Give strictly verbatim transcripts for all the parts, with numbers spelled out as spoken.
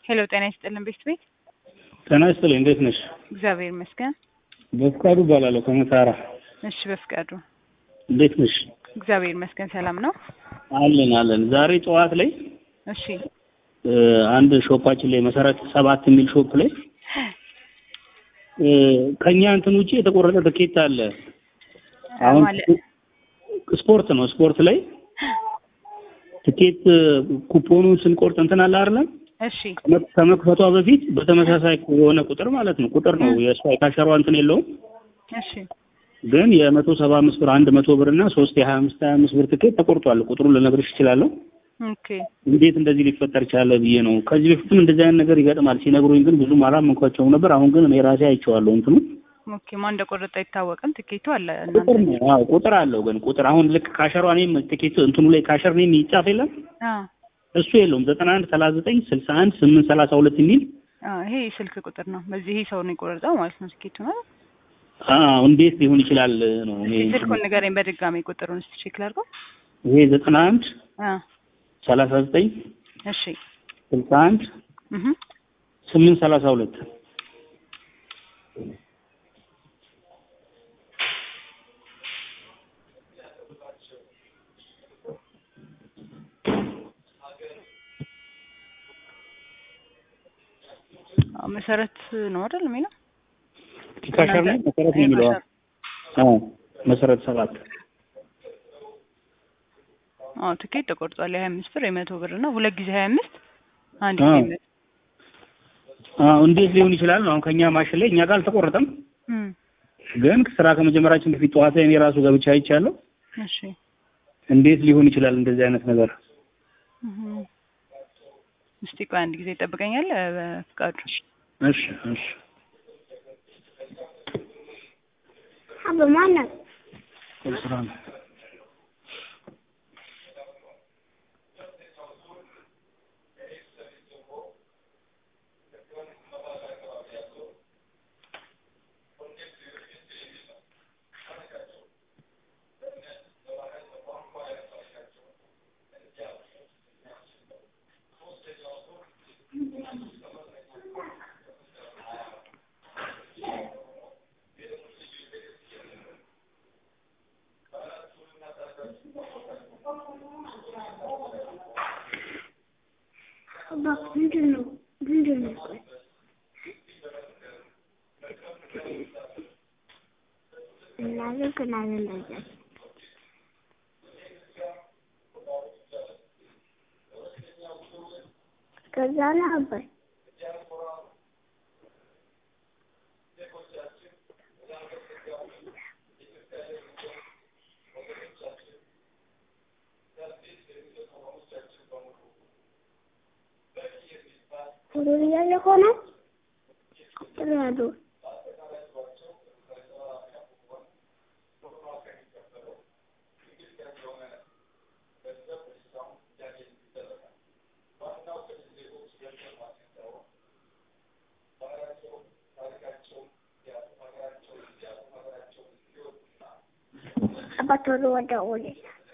ሄሎ ጤና ይስጥልን ቤት ቤት ጤና ይስጥልኝ እንዴት ነሽ? እግዚአብሔር ይመስገን። በፍቃዱ እባላለሁ ከመታራ። እሺ በፍቃዱ እንዴት ነሽ? እግዚአብሔር ይመስገን ሰላም ነው። አለን አለን። ዛሬ ጠዋት ላይ እሺ አንድ ሾፓችን ላይ መሰረት ሰባት የሚል ሾፕ ላይ ከኛ እንትን ውጪ የተቆረጠ ትኬት አለ። አሁን ስፖርት ነው ስፖርት ላይ ትኬት ኩፖኑን ስንቆርጥ እንትን አለ አይደል? እሺ ከመክፈቷ በፊት በተመሳሳይ የሆነ ቁጥር ማለት ነው ቁጥር ነው የሷ የካሸሯ እንትን የለውም። እሺ ግን የመቶ ሰባ አምስት ብር አንድ መቶ ብር እና ሶስት የሀያ አምስት ሀያ አምስት ብር ትኬት ተቆርጧል። ቁጥሩን ልነግርሽ እችላለሁ። ኦኬ እንዴት እንደዚህ ሊፈጠር ቻለ ብዬ ነው። ከዚህ በፊትም እንደዚህ አይነት ነገር ይገጥማል ሲነግሩኝ ግን ብዙም አላመንኳቸውም ነበር። አሁን ግን እኔ ራሴ አይቼዋለሁ እንትኑ። ኦኬ ማን እንደቆረጠ አይታወቅም። ትኬቱ አለ ቁጥር ነው። አዎ ቁጥር አለው። ግን ቁጥር አሁን ልክ ካሸሯ እኔም ትኬቱ እንትኑ ላይ ካሸር ነኝ ይጻፍ የለም? አዎ እሱ የለውም። ዘጠና አንድ ሰላሳ ዘጠኝ ስልሳ አንድ ስምንት ሰላሳ ሁለት የሚል አዎ ይሄ ስልክ ቁጥር ነው። በዚህ ይሄ ሰው ነው የቆረጠው ማለት ነው ትኬቱ ነው። አዎ እንዴት ሊሆን ይችላል ነው እኔ ስልኩን ንገረኝ በድጋሚ ቁጥሩን እስቲ ቼክ ላድርገው። ይሄ ዘጠና አንድ አዎ ሰላሳ ዘጠኝ እሺ ስልሳ አንድ እህ ስምንት ሰላሳ ሁለት መሰረት ነው አይደል የሚለው? ካሸር ነው መሰረት ነው የሚለው። አዎ መሰረት ሰባት አዎ ትኬት ተቆርጧል። ሀያ አምስት ብር የመቶ ብር እና ሁለት ጊዜ ሀያ አምስት አንድ ጊዜ አዎ እንዴት ሊሆን ይችላል? አሁን ከኛ ማሽን ላይ እኛ ጋር አልተቆረጠም። እም ግን ስራ ከመጀመራችን በፊት ጠዋት ላይ እኔ ራሱ ገብቻ አይቻለሁ። እሺ እንዴት ሊሆን ይችላል እንደዚህ አይነት ነገር? እህ እስቲ ቆይ አንድ ጊዜ ይጠብቀኛል በፍቃዱ። እሺ እሺ አባ ማን ነው? ስራ ነው። አባ ምንድን ነው ምንድን ነው? ቆይ እናገር ከናገር ላይ ከዛ ነው አባይ ሁሉ ያለ ሆነ ጥራዱ አባቶ ወደ ወደ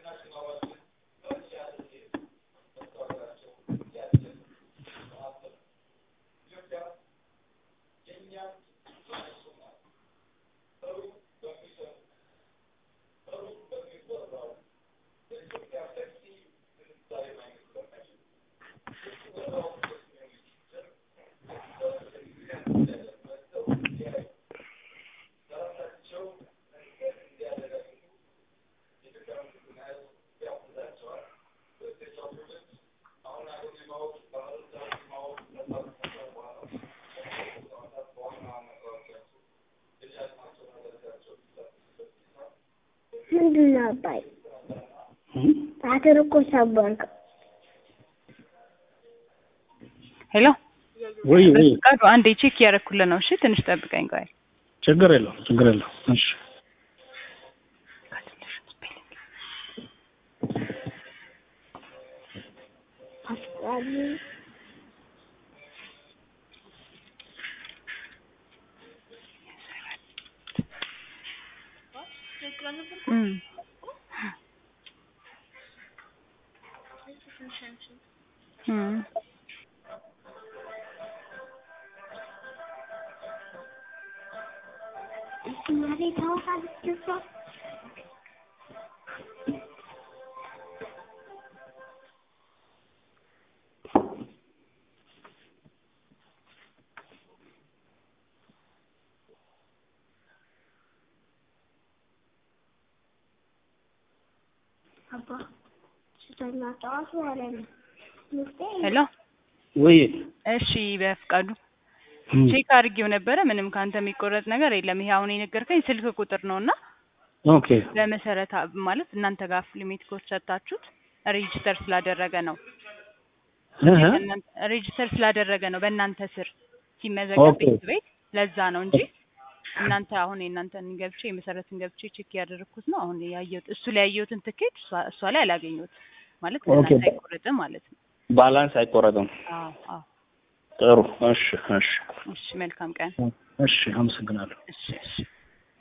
ምንድን ነው አባይ? ታተርኮ ሰበርክ። ሄሎ ወይ ወይ ፍቃዱ አንዴ ቼክ ያደረኩልህ ነው። እሺ ትንሽ ጠብቀኝ ቆይ። ችግር የለውም ችግር የለውም። እሺ አስቃሊ Mm. Mm. እናቴ ታውቃለች እሷ አባ ስተኛ ጠዋት ወሬ ነው ሄሎ ወይ እሺ በፍቃዱ ቼክ አድርጌው ነበረ ምንም ካንተ የሚቆረጥ ነገር የለም ይሄ አሁን የነገርከኝ ስልክ ቁጥር ነውና ኦኬ በመሰረታ ማለት እናንተ ጋር ሊሚት ኮድ ሰጣችሁት ሬጂስተር ስላደረገ ነው እህ ሬጂስተር ስላደረገ ነው በእናንተ ስር ሲመዘገብ ቤት ቤት ለዛ ነው እንጂ እናንተ አሁን የእናንተን ገብቼ የመሰረትን ገብቼ ቼክ ያደረኩት ነው አሁን ያየሁት እሱ ላይ ያየሁትን ትኬት እሷ ላይ አላገኘሁት ማለት እናንተ አይቆረጥም ማለት ነው ባላንስ አይቆረጥም አዎ አዎ ጥሩ እሺ እሺ እሺ መልካም ቀን እሺ አመሰግናለሁ እሺ እሺ